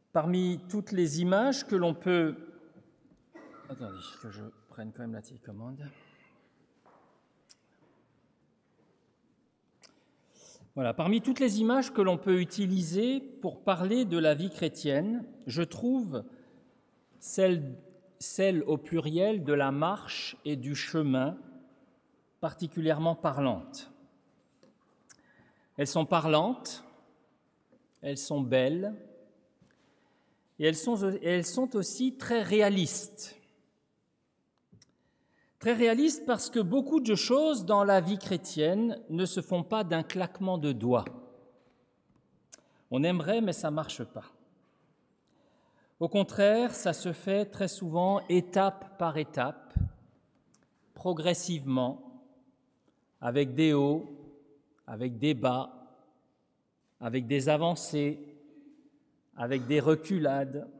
Parmi toutes les images que l'on peut... Attendez, que je prenne quand même la télécommande. Voilà, parmi toutes les images que l'on peut utiliser pour parler de la vie chrétienne, je trouve celle au pluriel de la marche et du chemin particulièrement parlantes. Elles sont parlantes, elles sont belles, et elles sont aussi très réalistes. Très réalistes parce que beaucoup de choses dans la vie chrétienne ne se font pas d'un claquement de doigts. On aimerait, mais ça ne marche pas. Au contraire, ça se fait très souvent étape par étape, progressivement, avec des hauts, avec des bas, avec des avancées, avec des reculades.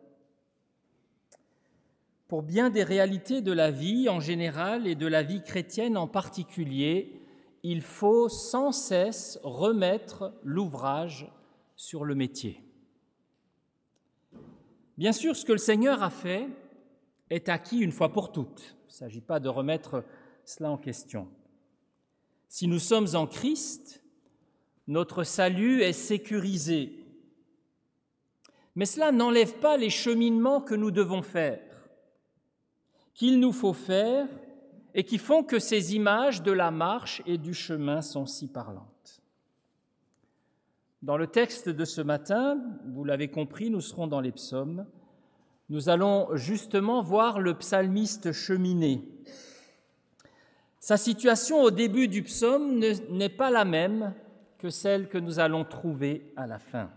Pour bien des réalités de la vie en général et de la vie chrétienne en particulier, il faut sans cesse remettre l'ouvrage sur le métier. Bien sûr, ce que le Seigneur a fait est acquis une fois pour toutes. Il ne s'agit pas de remettre cela en question. Si nous sommes en Christ, notre salut est sécurisé. Mais cela n'enlève pas les cheminements que nous devons faire, qu'il nous faut faire et qui font que ces images de la marche et du chemin sont si parlantes. Dans le texte de ce matin, vous l'avez compris, nous serons dans les psaumes. Nous allons justement voir le psalmiste cheminer. Sa situation au début du psaume n'est pas la même que celle que nous allons trouver à la fin.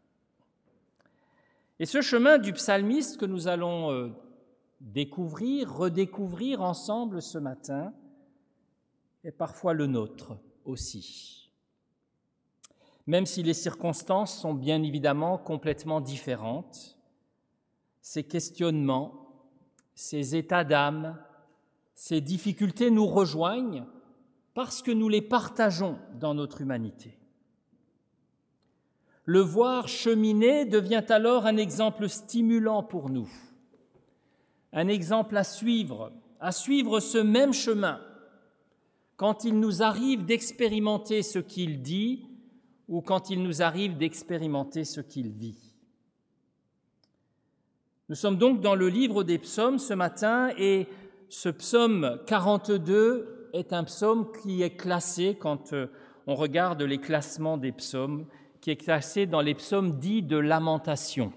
Et ce chemin du psalmiste que nous allons redécouvrir ensemble ce matin est parfois le nôtre aussi. Même si les circonstances sont bien évidemment complètement différentes, ces questionnements, ces états d'âme, ces difficultés nous rejoignent parce que nous les partageons dans notre humanité. Le voir cheminer devient alors un exemple stimulant pour nous, un exemple à suivre ce même chemin quand il nous arrive d'expérimenter ce qu'il dit ou quand il nous arrive d'expérimenter ce qu'il vit. Nous sommes donc dans le livre des psaumes ce matin et ce psaume 42 est un psaume qui est classé, quand on regarde les classements des psaumes, qui est classé dans les psaumes dits de lamentation.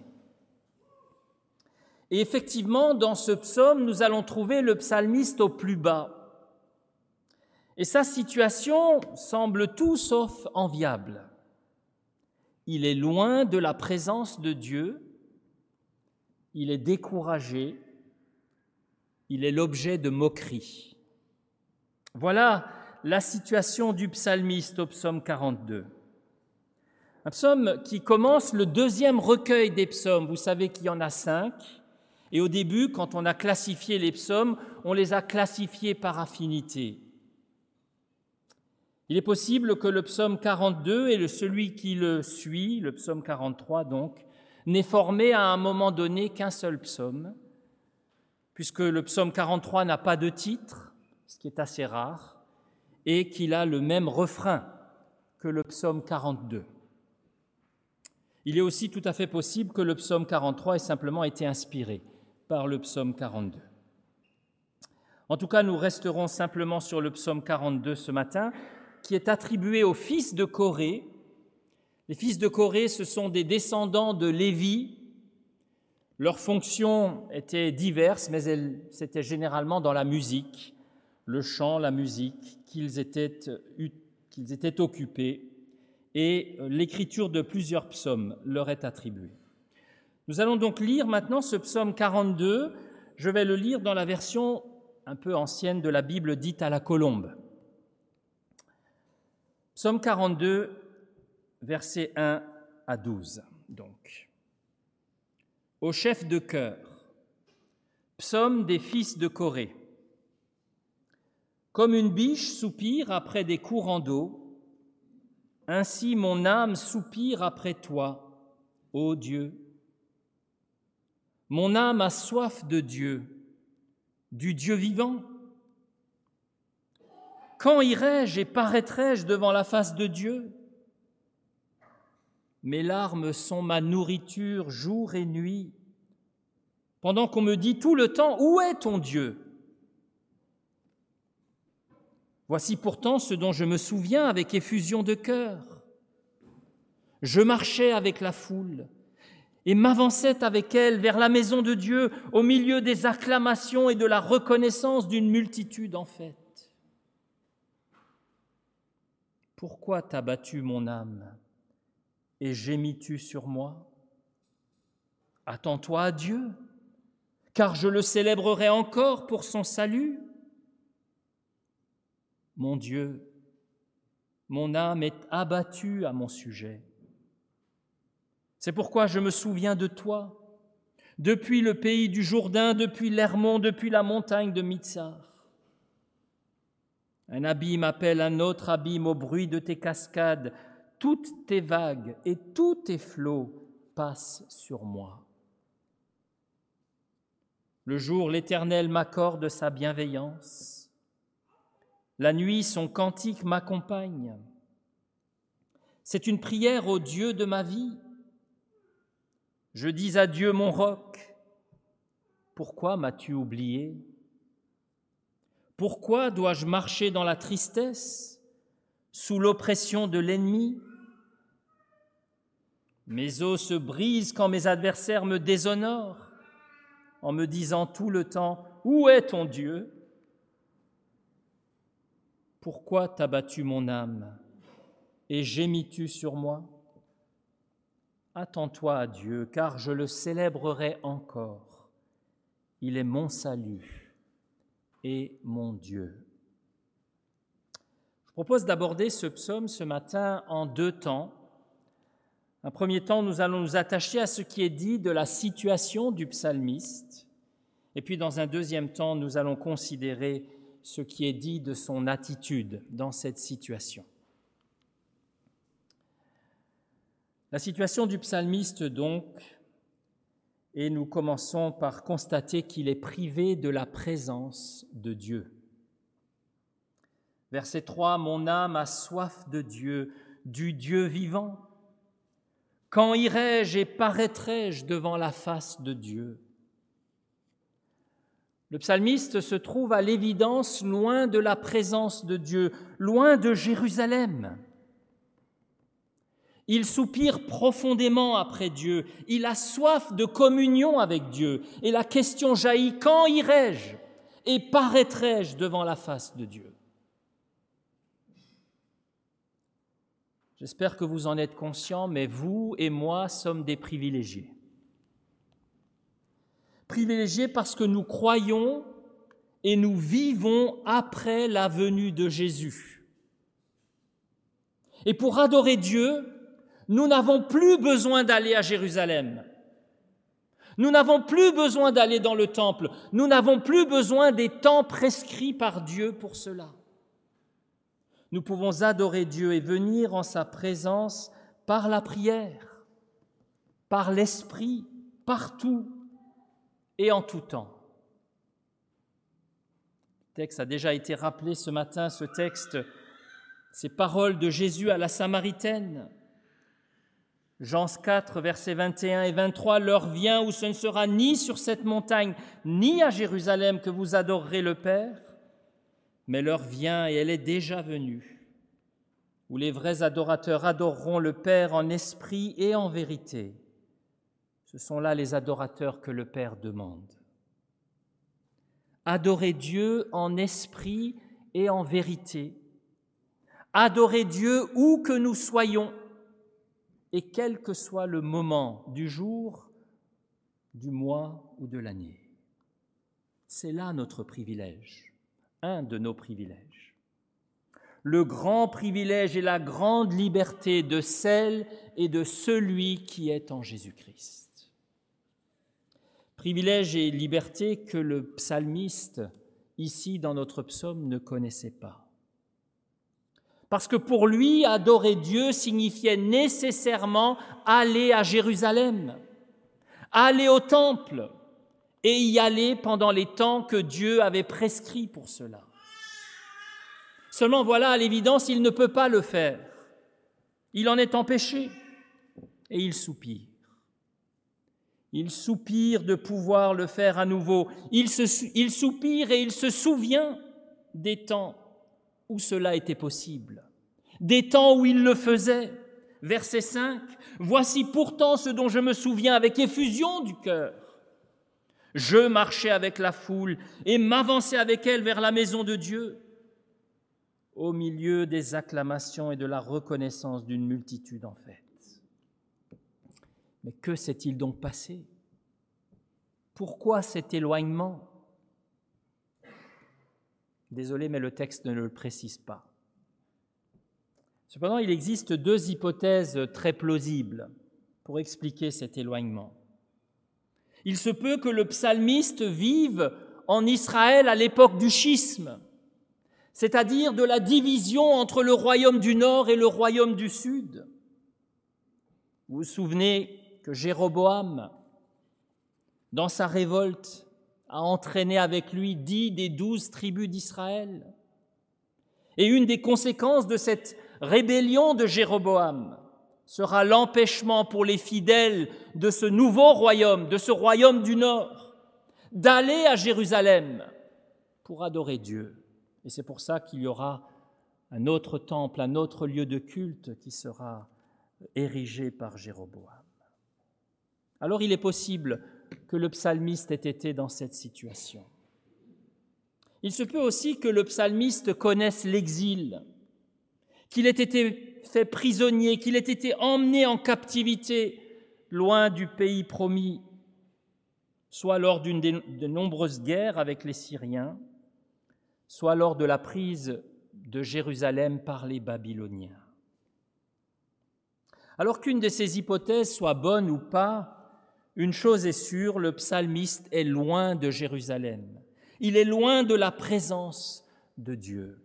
Et effectivement, dans ce psaume, nous allons trouver le psalmiste au plus bas. Et sa situation semble tout sauf enviable. Il est loin de la présence de Dieu, il est découragé, il est l'objet de moqueries. Voilà la situation du psalmiste au psaume 42. Un psaume qui commence le deuxième recueil des psaumes. Vous savez qu'il y en a 5. Et au début, quand on a classifié les psaumes, on les a classifiés par affinité. Il est possible que le psaume 42 et celui qui le suit, le psaume 43 donc, n'aient formé à un moment donné qu'un seul psaume, puisque le psaume 43 n'a pas de titre, ce qui est assez rare, et qu'il a le même refrain que le psaume 42. Il est aussi tout à fait possible que le psaume 43 ait simplement été inspiré par le psaume 42. En tout cas, nous resterons simplement sur le psaume 42 ce matin, qui est attribué aux fils de Corée. Les fils de Corée, ce sont des descendants de Lévi. Leurs fonctions étaient diverses, mais c'était généralement dans la musique, le chant, la musique, qu'ils étaient occupés, et l'écriture de plusieurs psaumes leur est attribuée. Nous allons donc lire maintenant ce psaume 42. Je vais le lire dans la version un peu ancienne de la Bible dite à la colombe. Psaume 42, versets 1 à 12, donc. Au chef de chœur, psaume des fils de Corée. Comme une biche soupire après des courants d'eau, ainsi mon âme soupire après toi, ô Dieu. Mon âme a soif de Dieu, du Dieu vivant. Quand irai-je et paraîtrai-je devant la face de Dieu? Mes larmes sont ma nourriture jour et nuit, pendant qu'on me dit tout le temps « Où est ton Dieu ?» Voici pourtant ce dont je me souviens avec effusion de cœur. Je marchais avec la foule et m'avançais avec elle vers la maison de Dieu au milieu des acclamations et de la reconnaissance d'une multitude en fête. Pourquoi t'as battu mon âme et gémis-tu sur moi? Attends-toi à Dieu, car je le célébrerai encore pour son salut. Mon Dieu, mon âme est abattue à mon sujet. C'est pourquoi je me souviens de toi, depuis le pays du Jourdain, depuis l'Hermon, depuis la montagne de Mitsar. Un abîme appelle un autre abîme au bruit de tes cascades. Toutes tes vagues et tous tes flots passent sur moi. Le jour, l'Éternel m'accorde sa bienveillance. La nuit, son cantique m'accompagne. C'est une prière au Dieu de ma vie. Je dis à Dieu, mon roc, pourquoi m'as-tu oublié? Pourquoi dois-je marcher dans la tristesse, sous l'oppression de l'ennemi? Mes os se brisent quand mes adversaires me déshonorent, en me disant tout le temps, « Où est ton Dieu ?» Pourquoi t'as battu mon âme et gémis-tu sur moi? Attends-toi à Dieu, car je le célébrerai encore. Il est mon salut et mon Dieu. Je propose d'aborder ce psaume ce matin en deux temps. Un premier temps, nous allons nous attacher à ce qui est dit de la situation du psalmiste. Et puis, dans un deuxième temps, nous allons considérer ce qui est dit de son attitude dans cette situation. La situation du psalmiste, donc, et nous commençons par constater qu'il est privé de la présence de Dieu. Verset 3, « Mon âme a soif de Dieu, du Dieu vivant. Quand irai-je et paraîtrai-je devant la face de Dieu ?» Le psalmiste se trouve à l'évidence loin de la présence de Dieu, loin de Jérusalem. Il soupire profondément après Dieu, il a soif de communion avec Dieu, et la question jaillit, quand irai-je et paraîtrai-je devant la face de Dieu? J'espère que vous en êtes conscients, mais vous et moi sommes des privilégiés. Privilégiés parce que nous croyons et nous vivons après la venue de Jésus. Et pour adorer Dieu, nous n'avons plus besoin d'aller à Jérusalem. Nous n'avons plus besoin d'aller dans le temple. Nous n'avons plus besoin des temps prescrits par Dieu pour cela. Nous pouvons adorer Dieu et venir en sa présence par la prière, par l'Esprit, partout et en tout temps. Le texte a déjà été rappelé ce matin, ce texte, ces paroles de Jésus à la Samaritaine. Jean 4, versets 21 et 23, « L'heure vient où ce ne sera ni sur cette montagne, ni à Jérusalem que vous adorerez le Père, mais l'heure vient et elle est déjà venue, où les vrais adorateurs adoreront le Père en esprit et en vérité. Ce sont là les adorateurs que le Père demande. Adorer Dieu en esprit et en vérité. Adorer Dieu où que nous soyons, et quel que soit le moment du jour, du mois ou de l'année. C'est là notre privilège, un de nos privilèges. Le grand privilège et la grande liberté de celle et de celui qui est en Jésus-Christ. Privilège et liberté que le psalmiste, ici dans notre psaume, ne connaissait pas. Parce que pour lui, adorer Dieu signifiait nécessairement aller à Jérusalem, aller au temple, et y aller pendant les temps que Dieu avait prescrits pour cela. Seulement voilà, à l'évidence, il ne peut pas le faire. Il en est empêché et il soupire. Il soupire de pouvoir le faire à nouveau. Il soupire et il se souvient des temps où cela était possible, des temps où il le faisait. Verset 5, « Voici pourtant ce dont je me souviens avec effusion du cœur. Je marchais avec la foule et m'avançais avec elle vers la maison de Dieu, au milieu des acclamations et de la reconnaissance d'une multitude en fête. » Mais que s'est-il donc passé? Pourquoi cet éloignement? Désolé, mais le texte ne le précise pas. Cependant, il existe deux hypothèses très plausibles pour expliquer cet éloignement. Il se peut que le psalmiste vive en Israël à l'époque du schisme, c'est-à-dire de la division entre le royaume du Nord et le royaume du Sud. Vous vous souvenez que Jéroboam, dans sa révolte, a entraîné avec lui 10 des 12 tribus d'Israël. Et une des conséquences de cette rébellion de Jéroboam sera l'empêchement pour les fidèles de ce nouveau royaume, de ce royaume du Nord, d'aller à Jérusalem pour adorer Dieu. Et c'est pour ça qu'il y aura un autre temple, un autre lieu de culte qui sera érigé par Jéroboam. Alors il est possible que le psalmiste ait été dans cette situation. Il se peut aussi que le psalmiste connaisse l'exil, qu'il ait été fait prisonnier, qu'il ait été emmené en captivité loin du pays promis, soit lors d'une de nombreuses guerres avec les Syriens, soit lors de la prise de Jérusalem par les Babyloniens. Alors qu'une de ces hypothèses soit bonne ou pas, une chose est sûre, le psalmiste est loin de Jérusalem. Il est loin de la présence de Dieu.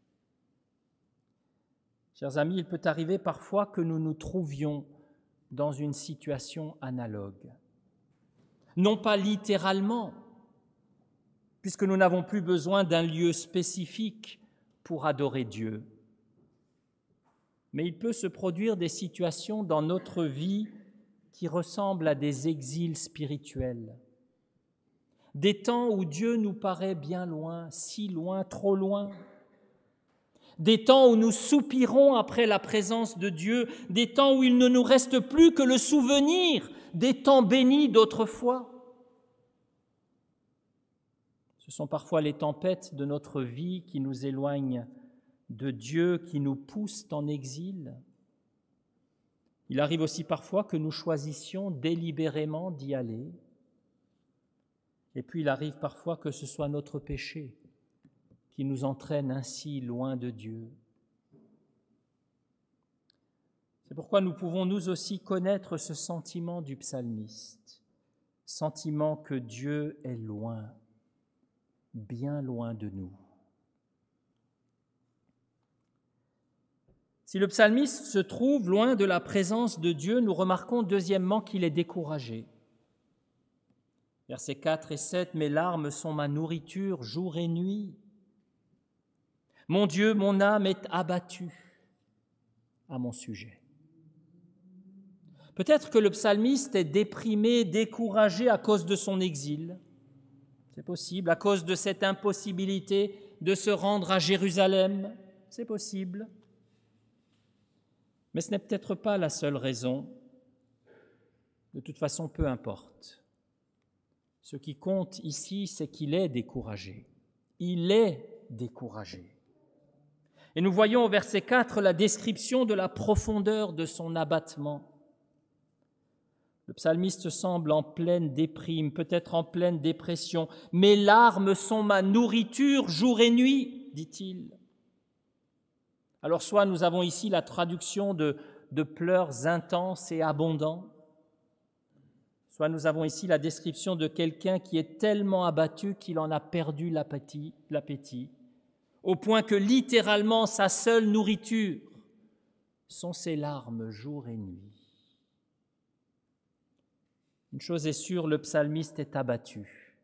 Chers amis, il peut arriver parfois que nous nous trouvions dans une situation analogue. Non pas littéralement, puisque nous n'avons plus besoin d'un lieu spécifique pour adorer Dieu. Mais il peut se produire des situations dans notre vie qui ressemblent à des exils spirituels, des temps où Dieu nous paraît bien loin, si loin, trop loin, des temps où nous soupirons après la présence de Dieu, des temps où il ne nous reste plus que le souvenir des temps bénis d'autrefois. Ce sont parfois les tempêtes de notre vie qui nous éloignent de Dieu, qui nous poussent en exil. Il arrive aussi parfois que nous choisissions délibérément d'y aller. Et puis il arrive parfois que ce soit notre péché qui nous entraîne ainsi loin de Dieu. C'est pourquoi nous pouvons nous aussi connaître ce sentiment du psalmiste, sentiment que Dieu est loin, bien loin de nous. Si le psalmiste se trouve loin de la présence de Dieu, nous remarquons deuxièmement qu'il est découragé. Versets 4 et 7, « Mes larmes sont ma nourriture jour et nuit. Mon Dieu, mon âme est abattue à mon sujet. » Peut-être que le psalmiste est déprimé, découragé à cause de son exil. C'est possible, à cause de cette impossibilité de se rendre à Jérusalem. C'est possible. Mais ce n'est peut-être pas la seule raison. De toute façon, peu importe. Ce qui compte ici, c'est qu'il est découragé. Il est découragé. Et nous voyons au verset 4 la description de la profondeur de son abattement. Le psalmiste semble en pleine déprime, peut-être en pleine dépression. « Mes larmes sont ma nourriture jour et nuit », dit-il. Alors soit nous avons ici la traduction de pleurs intenses et abondants, soit nous avons ici la description de quelqu'un qui est tellement abattu qu'il en a perdu l'appétit, au point que littéralement sa seule nourriture sont ses larmes jour et nuit. Une chose est sûre, le psalmiste est abattu.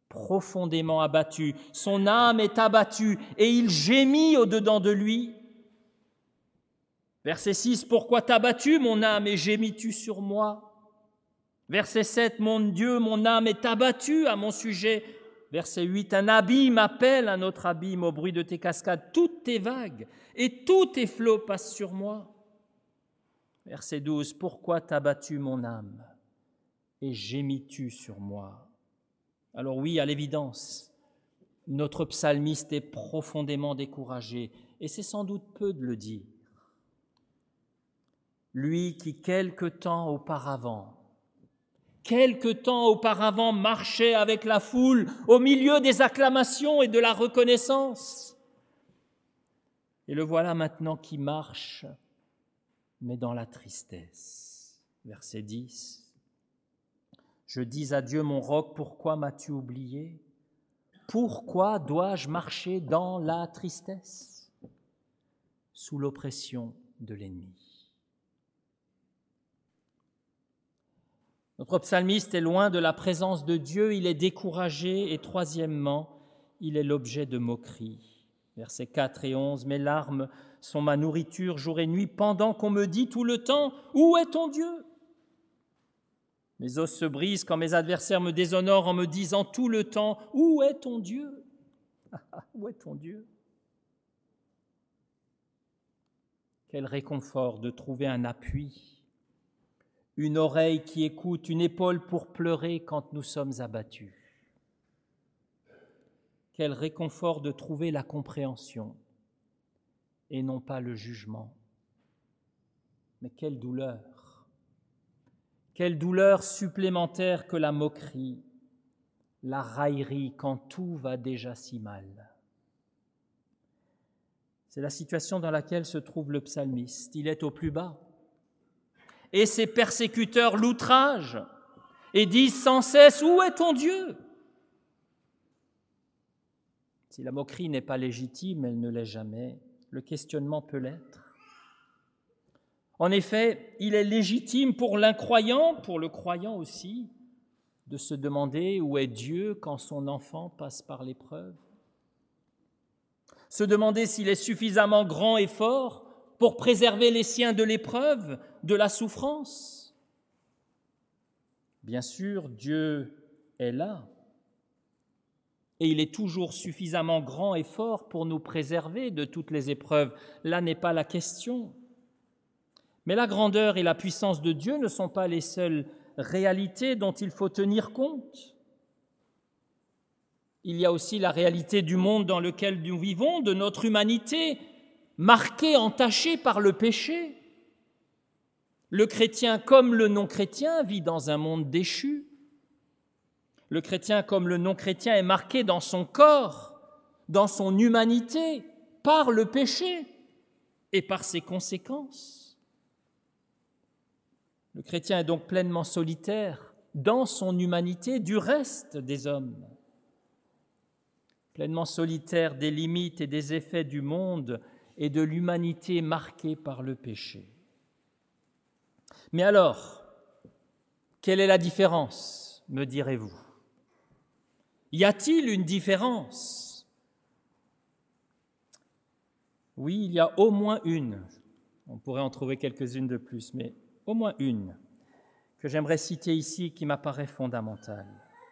profondément abattu. Son âme est abattue et il gémit au-dedans de lui. Verset 6, « Pourquoi t'as-tu, mon âme, et gémis-tu sur moi ?» Verset 7, « Mon Dieu, mon âme est abattue à mon sujet. » Verset 8, « Un abîme appelle un autre abîme au bruit de tes cascades. Toutes tes vagues et tous tes flots passent sur moi. » Verset 12, « Pourquoi t'as-tu, mon âme, et gémis-tu sur moi ?» Alors oui, à l'évidence, notre psalmiste est profondément découragé, et c'est sans doute peu de le dire. Lui qui, quelque temps auparavant, marchait avec la foule au milieu des acclamations et de la reconnaissance. Et le voilà maintenant qui marche, mais dans la tristesse. Verset 10. « Je dis à Dieu, mon roc, pourquoi m'as-tu oublié ? Pourquoi dois-je marcher dans la tristesse, sous l'oppression de l'ennemi ?» Notre psalmiste est loin de la présence de Dieu, il est découragé et troisièmement, il est l'objet de moqueries. Versets 4 et 11, « Mes larmes sont ma nourriture jour et nuit, pendant qu'on me dit tout le temps, « Où est ton Dieu ?» Mes os se brisent quand mes adversaires me déshonorent en me disant tout le temps, « Où est ton Dieu ?» Où est ton Dieu ? Quel réconfort de trouver un appui, une oreille qui écoute, une épaule pour pleurer quand nous sommes abattus. Quel réconfort de trouver la compréhension et non pas le jugement. Mais quelle douleur supplémentaire que la moquerie, la raillerie quand tout va déjà si mal. C'est la situation dans laquelle se trouve le psalmiste. Il est au plus bas. Et ses persécuteurs l'outragent et disent sans cesse « Où est ton Dieu ?» Si la moquerie n'est pas légitime, elle ne l'est jamais. Le questionnement peut l'être. En effet, il est légitime pour l'incroyant, pour le croyant aussi, de se demander où est Dieu quand son enfant passe par l'épreuve. Se demander s'il est suffisamment grand et fort pour préserver les siens de l'épreuve, de la souffrance. Bien sûr, Dieu est là, et il est toujours suffisamment grand et fort pour nous préserver de toutes les épreuves. Là n'est pas la question. Mais la grandeur et la puissance de Dieu ne sont pas les seules réalités dont il faut tenir compte. Il y a aussi la réalité du monde dans lequel nous vivons, de notre humanité, marquée, entachée par le péché. Le chrétien comme le non-chrétien vit dans un monde déchu. Le chrétien comme le non-chrétien est marqué dans son corps, dans son humanité, par le péché et par ses conséquences. Le chrétien est donc pleinement solitaire dans son humanité du reste des hommes, pleinement solitaire des limites et des effets du monde et de l'humanité marquée par le péché. Mais alors, quelle est la différence, me direz-vous ? Y a-t-il une différence ? Oui, il y a au moins une. On pourrait en trouver quelques-unes de plus, mais au moins une que j'aimerais citer ici qui m'apparaît fondamentale.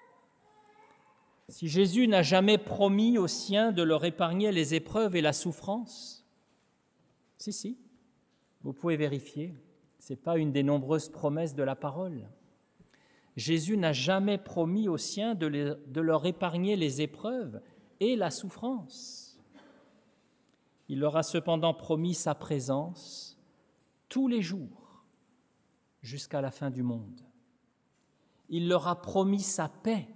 Si Jésus n'a jamais promis aux siens de leur épargner les épreuves et la souffrance, si, vous pouvez vérifier, ce n'est pas une des nombreuses promesses de la parole. Jésus n'a jamais promis aux siens de leur épargner les épreuves et la souffrance. Il leur a cependant promis sa présence tous les jours jusqu'à la fin du monde. Il leur a promis sa paix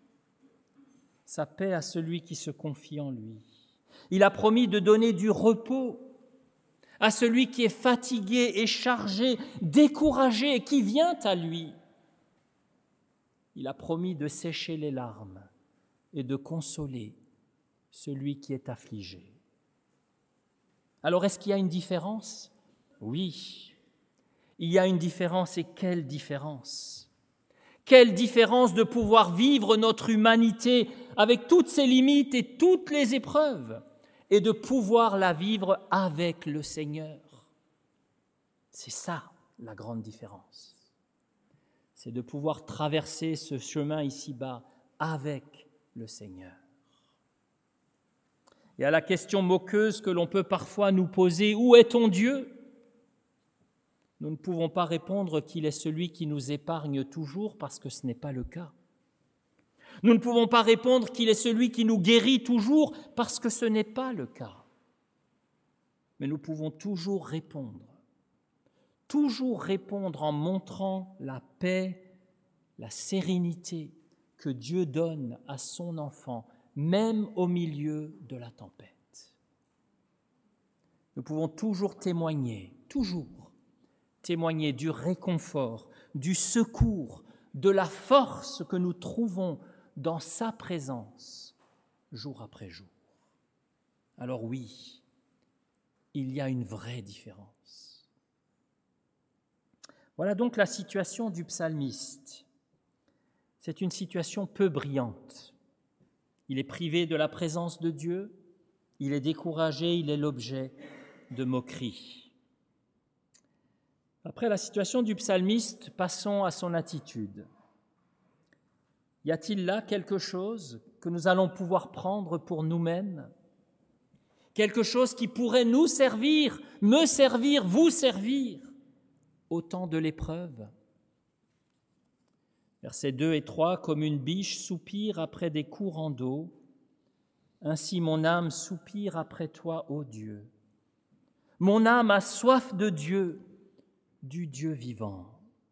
à celui qui se confie en lui. Il a promis de donner du repos à celui qui est fatigué et chargé, découragé et qui vient à lui. Il a promis de sécher les larmes et de consoler celui qui est affligé. Alors, est-ce qu'il y a une différence ? Oui, il y a une différence, et quelle différence ? Quelle différence de pouvoir vivre notre humanité avec toutes ses limites et toutes les épreuves, et de pouvoir la vivre avec le Seigneur. C'est ça la grande différence. C'est de pouvoir traverser ce chemin ici-bas avec le Seigneur. Et à la question moqueuse que l'on peut parfois nous poser, où est ton Dieu ? Nous ne pouvons pas répondre qu'il est celui qui nous épargne toujours, parce que ce n'est pas le cas. Nous ne pouvons pas répondre qu'il est celui qui nous guérit toujours, parce que ce n'est pas le cas. Mais nous pouvons toujours répondre en montrant la paix, la sérénité que Dieu donne à son enfant, même au milieu de la tempête. Nous pouvons toujours témoigner du réconfort, du secours, de la force que nous trouvons dans sa présence, jour après jour. Alors oui, il y a une vraie différence. Voilà donc la situation du psalmiste. C'est une situation peu brillante. Il est privé de la présence de Dieu, il est découragé, il est l'objet de moqueries. Après la situation du psalmiste, passons à son attitude. Y a-t-il là quelque chose que nous allons pouvoir prendre pour nous-mêmes ? Quelque chose qui pourrait nous servir, me servir, vous servir au temps de l'épreuve ? Versets 2 et 3, « Comme une biche soupire après des courants d'eau, ainsi mon âme soupire après toi, ô Dieu. Mon âme a soif de Dieu, du Dieu vivant. »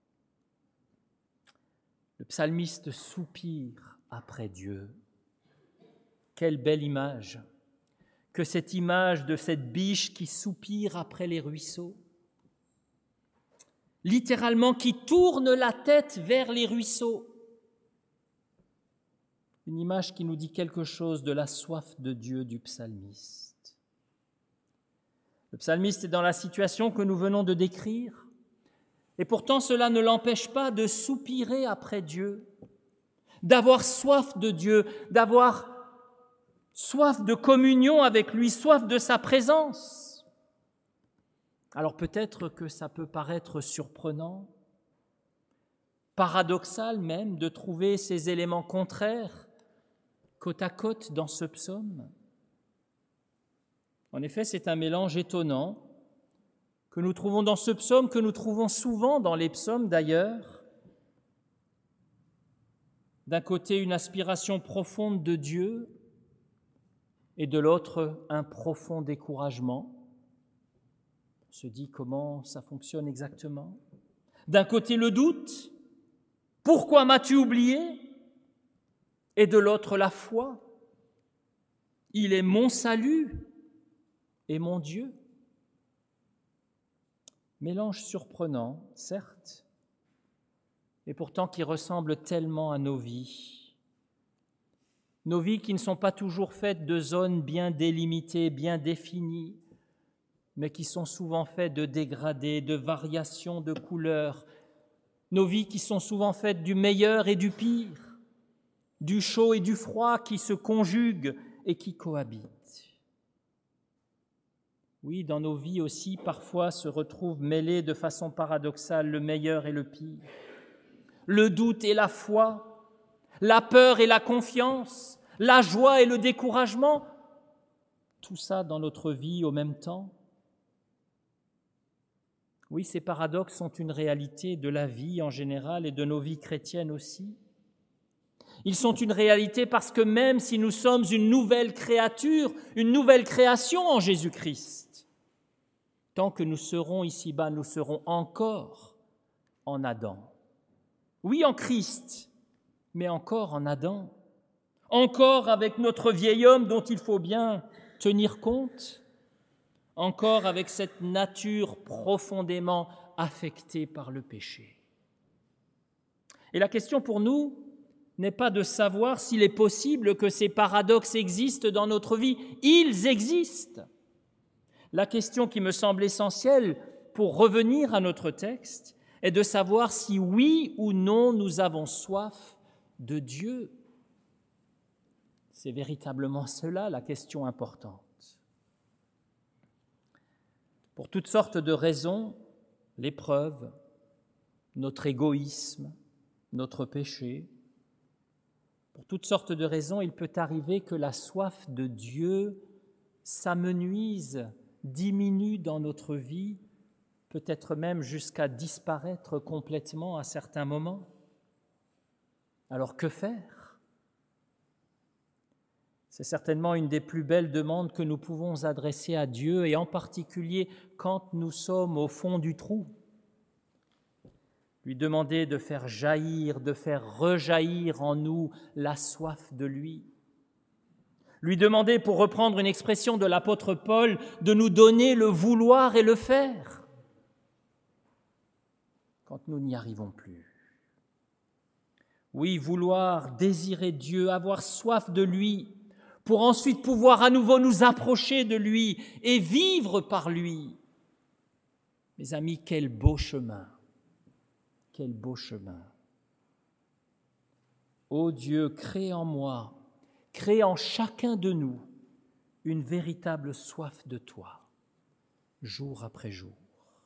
Le psalmiste soupire après Dieu. Quelle belle image que cette image de cette biche qui soupire après les ruisseaux. Littéralement, qui tourne la tête vers les ruisseaux. Une image qui nous dit quelque chose de la soif de Dieu du psalmiste. Le psalmiste est dans la situation que nous venons de décrire, et pourtant cela ne l'empêche pas de soupirer après Dieu, d'avoir soif de Dieu, d'avoir soif de communion avec lui, soif de sa présence. Alors peut-être que ça peut paraître surprenant, paradoxal même, de trouver ces éléments contraires côte à côte dans ce psaume. En effet, c'est un mélange étonnant que nous trouvons dans ce psaume, que nous trouvons souvent dans les psaumes d'ailleurs. D'un côté, une aspiration profonde de Dieu et de l'autre, un profond découragement. On se dit comment ça fonctionne exactement. D'un côté, le doute. Pourquoi m'as-tu oublié ? Et de l'autre, la foi. Il est mon salut et mon Dieu. Mélange surprenant, certes, et pourtant qui ressemble tellement à nos vies. Nos vies qui ne sont pas toujours faites de zones bien délimitées, bien définies, mais qui sont souvent faites de dégradés, de variations de couleurs. Nos vies qui sont souvent faites du meilleur et du pire, du chaud et du froid qui se conjuguent et qui cohabitent. Oui, dans nos vies aussi, parfois se retrouvent mêlés de façon paradoxale le meilleur et le pire, le doute et la foi, la peur et la confiance, la joie et le découragement, tout ça dans notre vie au même temps. Oui, ces paradoxes sont une réalité de la vie en général et de nos vies chrétiennes aussi. Ils sont une réalité parce que même si nous sommes une nouvelle créature, une nouvelle création en Jésus-Christ, tant que nous serons ici-bas, nous serons encore en Adam. Oui, en Christ, mais encore en Adam. Encore avec notre vieil homme dont il faut bien tenir compte. Encore avec cette nature profondément affectée par le péché. Et la question pour nous n'est pas de savoir s'il est possible que ces paradoxes existent dans notre vie. Ils existent. La question qui me semble essentielle pour revenir à notre texte est de savoir si oui ou non nous avons soif de Dieu. C'est véritablement cela la question importante. Pour toutes sortes de raisons, l'épreuve, notre égoïsme, notre péché, pour toutes sortes de raisons, il peut arriver que la soif de Dieu s'amenuise, diminue dans notre vie, peut-être même jusqu'à disparaître complètement à certains moments. Alors que faire ? C'est certainement une des plus belles demandes que nous pouvons adresser à Dieu, et en particulier quand nous sommes au fond du trou. Lui demander de faire jaillir, de faire rejaillir en nous la soif de lui. Lui demander, pour reprendre une expression de l'apôtre Paul, de nous donner le vouloir et le faire quand nous n'y arrivons plus. Oui, vouloir, désirer Dieu, avoir soif de lui, pour ensuite pouvoir à nouveau nous approcher de lui et vivre par lui. Mes amis, quel beau chemin! Quel beau chemin! Ô Dieu, crée en moi, crée en chacun de nous une véritable soif de toi, jour après jour.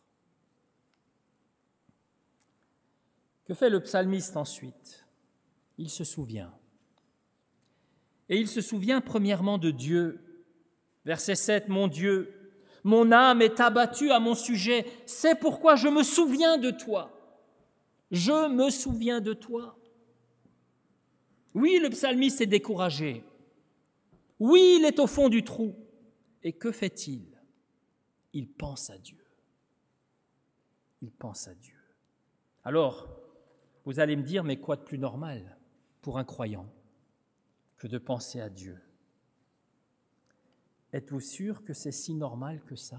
Que fait le psalmiste ensuite ? Il se souvient. Et il se souvient premièrement de Dieu. Verset 7, « Mon Dieu, mon âme est abattue à mon sujet, c'est pourquoi je me souviens de toi. » Je me souviens de toi. Oui, le psalmiste est découragé. Oui, il est au fond du trou. Et que fait-il ? Il pense à Dieu. Il pense à Dieu. Alors, vous allez me dire, mais quoi de plus normal pour un croyant que de penser à Dieu ? Êtes-vous sûr que c'est si normal que ça ?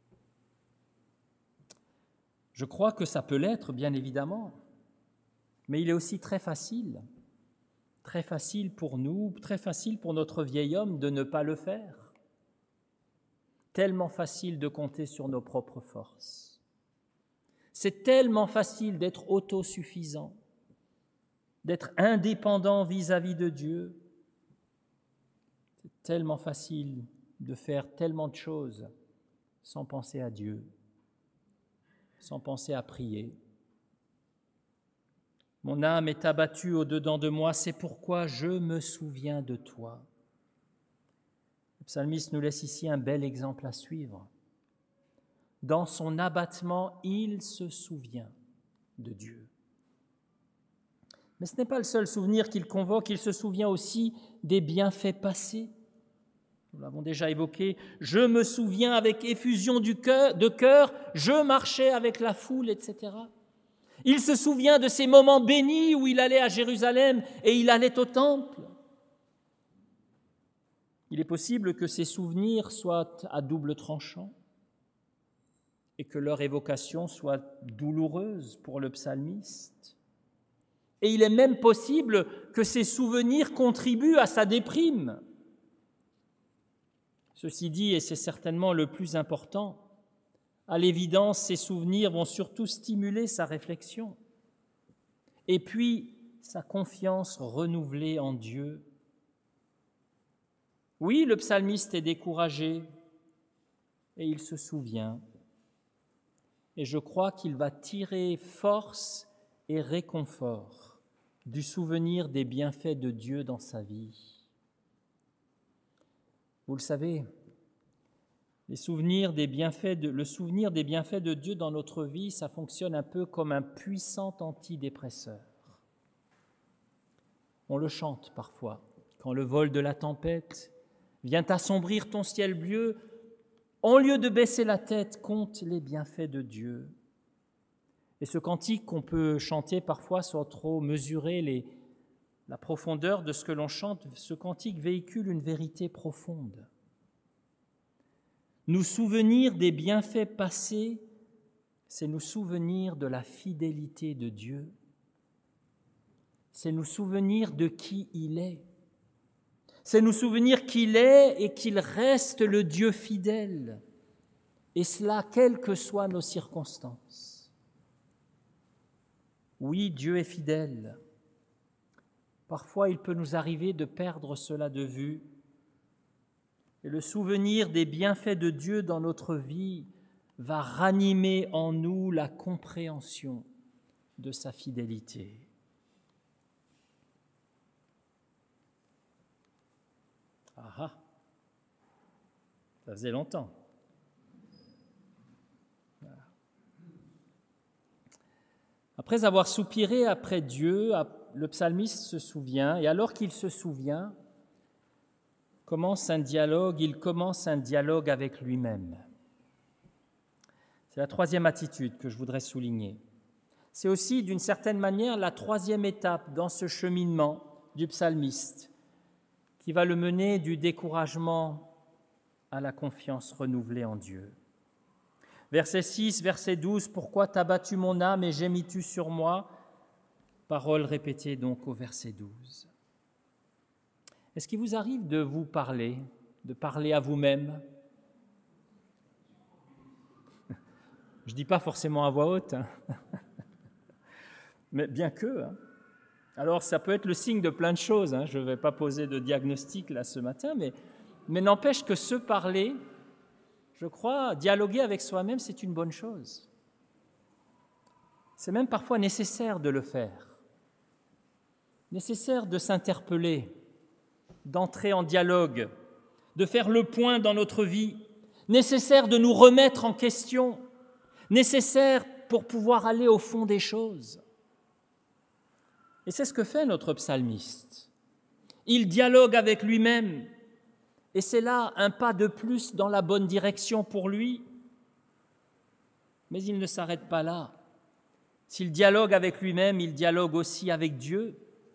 Je crois que ça peut l'être, bien évidemment, mais il est aussi très facile pour nous, très facile pour notre vieil homme de ne pas le faire. Tellement facile de compter sur nos propres forces. C'est tellement facile d'être autosuffisant, d'être indépendant vis-à-vis de Dieu. C'est tellement facile de faire tellement de choses sans penser à Dieu, sans penser à prier. Mon âme est abattue au-dedans de moi, c'est pourquoi je me souviens de toi. Le psalmiste nous laisse ici un bel exemple à suivre. Dans son abattement, il se souvient de Dieu. Mais ce n'est pas le seul souvenir qu'il convoque, il se souvient aussi des bienfaits passés. Nous l'avons déjà évoqué, je me souviens avec effusion de cœur, je marchais avec la foule, etc. Il se souvient de ces moments bénis où il allait à Jérusalem et il allait au temple. Il est possible que ces souvenirs soient à double tranchant et que leur évocation soit douloureuse pour le psalmiste. Et il est même possible que ces souvenirs contribuent à sa déprime. Ceci dit, et c'est certainement le plus important, à l'évidence, ces souvenirs vont surtout stimuler sa réflexion et puis sa confiance renouvelée en Dieu. Oui, le psalmiste est découragé et il se souvient. Et je crois qu'il va tirer force et réconfort du souvenir des bienfaits de Dieu dans sa vie. Vous le savez, le souvenir des bienfaits de Dieu dans notre vie, ça fonctionne un peu comme un puissant antidépresseur. On le chante parfois. Quand le vol de la tempête vient assombrir ton ciel bleu, au lieu de baisser la tête, compte les bienfaits de Dieu. Et ce cantique qu'on peut chanter parfois sans trop mesurer la profondeur de ce que l'on chante, ce cantique véhicule une vérité profonde. Nous souvenir des bienfaits passés, c'est nous souvenir de la fidélité de Dieu. C'est nous souvenir de qui il est. C'est nous souvenir qu'il est et qu'il reste le Dieu fidèle. Et cela, quelles que soient nos circonstances. Oui, Dieu est fidèle. Parfois, il peut nous arriver de perdre cela de vue. Et le souvenir des bienfaits de Dieu dans notre vie va ranimer en nous la compréhension de sa fidélité. Ah, ça faisait longtemps. Après avoir soupiré après Dieu, le psalmiste se souvient, et alors qu'il se souvient, il commence un dialogue avec lui-même. C'est la troisième attitude que je voudrais souligner. C'est aussi, d'une certaine manière, la troisième étape dans ce cheminement du psalmiste qui va le mener du découragement à la confiance renouvelée en Dieu. Verset 6, verset 12, « Pourquoi t'as battu mon âme et gémis-tu sur moi ?» Parole répétée donc au verset 12. Est-ce qu'il vous arrive de vous parler, de parler à vous-même ? Je ne dis pas forcément à voix haute, mais bien que. Alors, ça peut être le signe de plein de choses. Je ne vais pas poser de diagnostic là ce matin, mais n'empêche que se parler, je crois, dialoguer avec soi-même, c'est une bonne chose. C'est même parfois nécessaire de le faire. Nécessaire de s'interpeller, d'entrer en dialogue, de faire le point dans notre vie, nécessaire de nous remettre en question, nécessaire pour pouvoir aller au fond des choses. Et c'est ce que fait notre psalmiste. Il dialogue avec lui-même, et c'est là un pas de plus dans la bonne direction pour lui. Mais il ne s'arrête pas là. S'il dialogue avec lui-même, il dialogue aussi avec Dieu.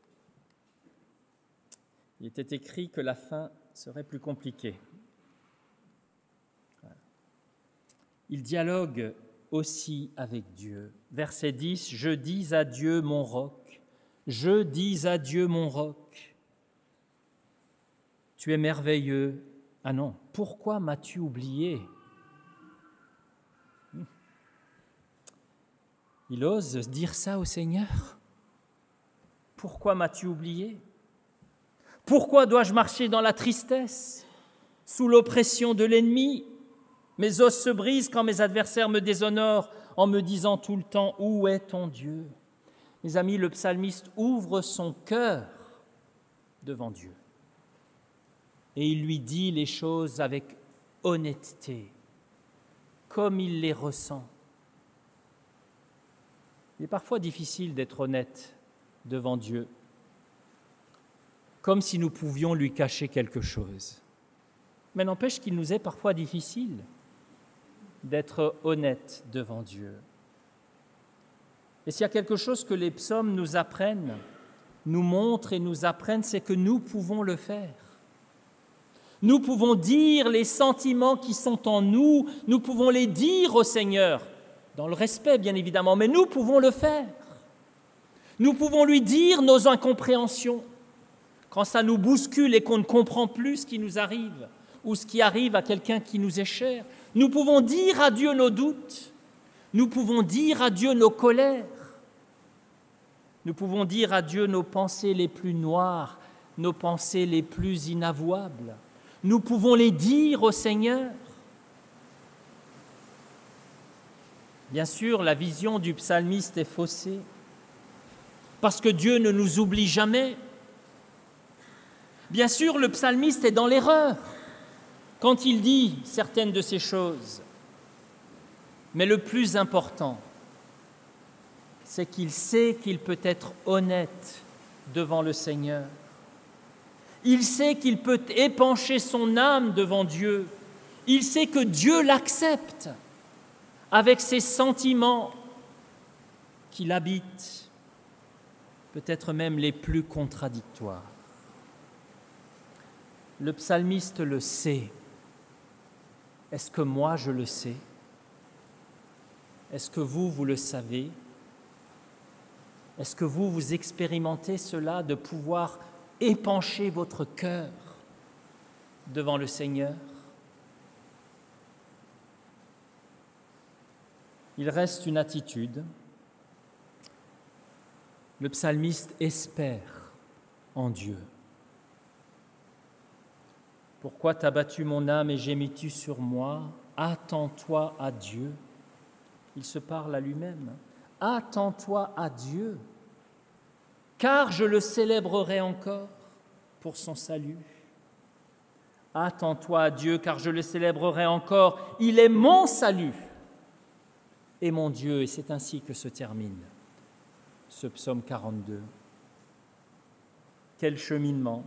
Il était écrit que la fin serait plus compliquée. Il dialogue aussi avec Dieu. Verset 10, « Je dis à Dieu mon roc, je dis à Dieu mon roc. Tu es merveilleux. Ah non, pourquoi m'as-tu oublié ?» Il ose dire ça au Seigneur. Pourquoi m'as-tu oublié ? Pourquoi dois-je marcher dans la tristesse, sous l'oppression de l'ennemi ? Mes os se brisent quand mes adversaires me déshonorent en me disant tout le temps « Où est ton Dieu ?» Mes amis, le psalmiste ouvre son cœur devant Dieu et il lui dit les choses avec honnêteté, comme il les ressent. Il est parfois difficile d'être honnête devant Dieu, comme si nous pouvions lui cacher quelque chose. Mais n'empêche qu'il nous est parfois difficile d'être honnête devant Dieu. Et s'il y a quelque chose que les psaumes nous apprennent, nous montrent et nous apprennent, c'est que nous pouvons le faire. Nous pouvons dire les sentiments qui sont en nous, nous pouvons les dire au Seigneur, dans le respect bien évidemment, mais nous pouvons le faire. Nous pouvons lui dire nos incompréhensions, quand ça nous bouscule et qu'on ne comprend plus ce qui nous arrive, ou ce qui arrive à quelqu'un qui nous est cher. Nous pouvons dire à Dieu nos doutes, nous pouvons dire à Dieu nos colères, nous pouvons dire à Dieu nos pensées les plus noires, nos pensées les plus inavouables. Nous pouvons les dire au Seigneur. Bien sûr, la vision du psalmiste est faussée, parce que Dieu ne nous oublie jamais. Bien sûr, le psalmiste est dans l'erreur quand il dit certaines de ces choses. Mais le plus important, c'est qu'il sait qu'il peut être honnête devant le Seigneur. Il sait qu'il peut épancher son âme devant Dieu. Il sait que Dieu l'accepte avec ses sentiments qui l'habitent, peut-être même les plus contradictoires. Le psalmiste le sait. Est-ce que moi je le sais ? Est-ce que vous le savez ? Est-ce que vous expérimentez cela, de pouvoir épancher votre cœur devant le Seigneur ? Il reste une attitude, Le psalmiste espère en Dieu. Pourquoi t'as battu mon âme et gémis-tu sur moi? Attends-toi à Dieu. Il se parle à lui-même. Attends-toi à Dieu, car je le célébrerai encore pour son salut. Attends-toi à Dieu, car je le célébrerai encore. Il est mon salut et mon Dieu. Et c'est ainsi que se termine ce psaume 42. Quel cheminement!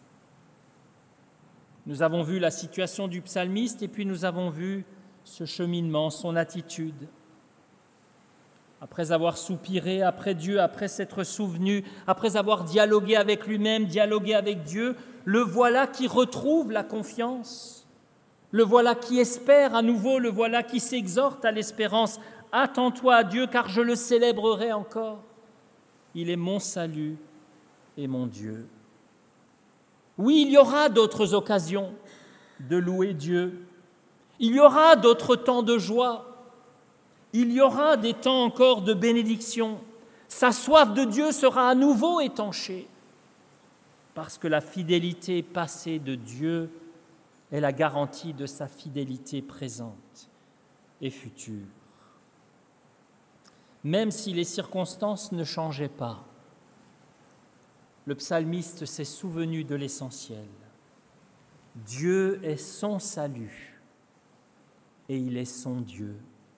Nous avons vu la situation du psalmiste et puis nous avons vu ce cheminement, son attitude. Après avoir soupiré après Dieu, après s'être souvenu, après avoir dialogué avec lui-même, dialogué avec Dieu, le voilà qui retrouve la confiance. Le voilà qui espère à nouveau, le voilà qui s'exhorte à l'espérance. Attends-toi à Dieu, car je le célébrerai encore. Il est mon salut et mon Dieu. Oui, il y aura d'autres occasions de louer Dieu. Il y aura d'autres temps de joie. Il y aura des temps encore de bénédiction. Sa soif de Dieu sera à nouveau étanchée, parce que la fidélité passée de Dieu est la garantie de sa fidélité présente et future. Même si les circonstances ne changeaient pas, le psalmiste s'est souvenu de l'essentiel. Dieu est son salut et il est son Dieu.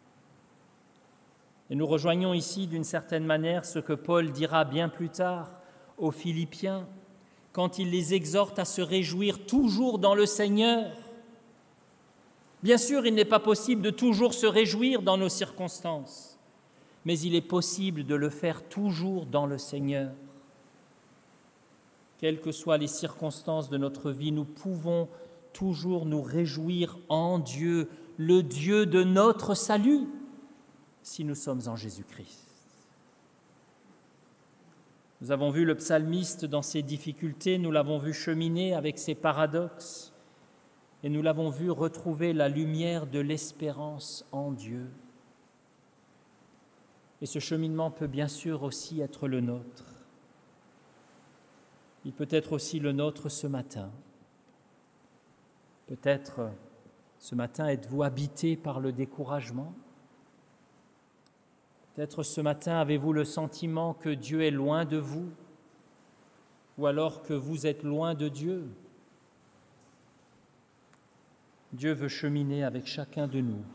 Et nous rejoignons ici d'une certaine manière ce que Paul dira bien plus tard aux Philippiens, quand il les exhorte à se réjouir toujours dans le Seigneur. Bien sûr, il n'est pas possible de toujours se réjouir dans nos circonstances, mais il est possible de le faire toujours dans le Seigneur. Quelles que soient les circonstances de notre vie, nous pouvons toujours nous réjouir en Dieu, le Dieu de notre salut, si nous sommes en Jésus-Christ. Nous avons vu le psalmiste dans ses difficultés, nous l'avons vu cheminer avec ses paradoxes, et nous l'avons vu retrouver la lumière de l'espérance en Dieu. Et ce cheminement peut bien sûr aussi être le nôtre. Il peut être aussi le nôtre ce matin. Peut-être ce matin êtes-vous habité par le découragement. Peut-être ce matin avez-vous le sentiment que Dieu est loin de vous, ou alors que vous êtes loin de Dieu. Dieu veut cheminer avec chacun de nous.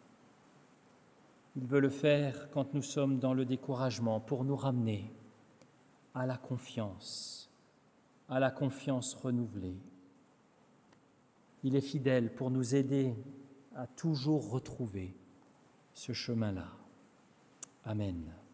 Il veut le faire quand nous sommes dans le découragement pour nous ramener à la confiance renouvelée. Il est fidèle pour nous aider à toujours retrouver ce chemin-là. Amen.